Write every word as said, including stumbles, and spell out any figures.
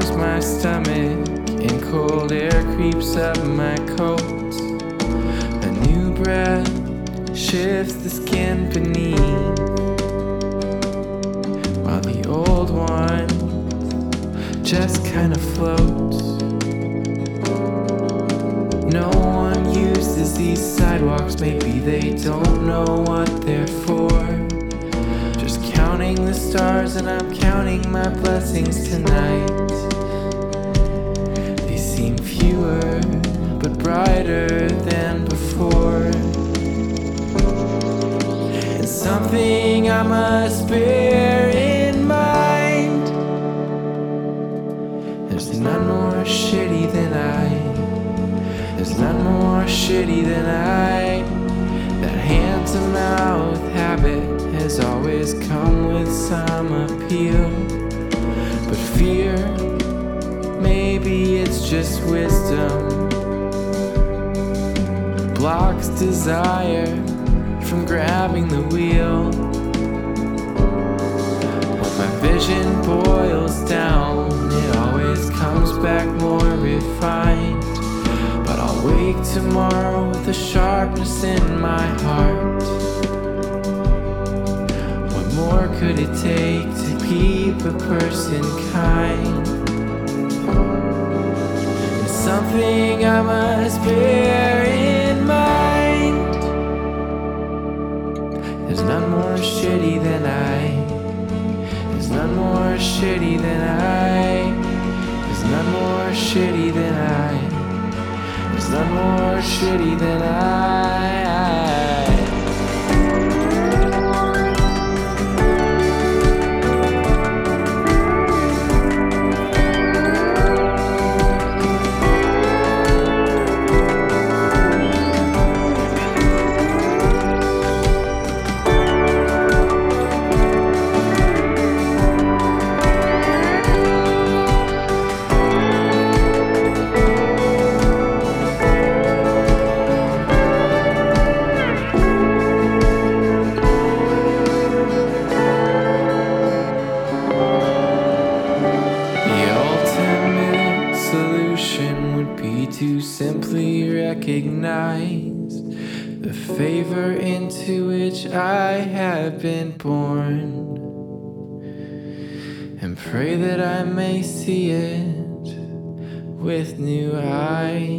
warms my stomach and cold air creeps up my coat. A new breath shifts the skin beneath, while the old one just kinda floats. No one uses these sidewalks, maybe they don't know what they're for. Just counting the stars and I'm counting my blessings tonight. They seem fewer but brighter than before. And something I must bear in mind: there's none more shitty than I. There's none more shitty than I. That hand-to-mouth habit has always come with some appeal. But fear, maybe it's just wisdom, blocks desire from grabbing the wheel. When my vision boils down, it always comes back more refined. But I'll wake tomorrow with a sharpness in my heart. What more could it take to keep a person kind? It's something I must bear in mind. There's none more shitty than I. There's none more shitty than I. There's none more shitty than I. There's none more shitty than I. Would be to simply recognize the favor into which I have been born, and pray that I may see it with new eyes.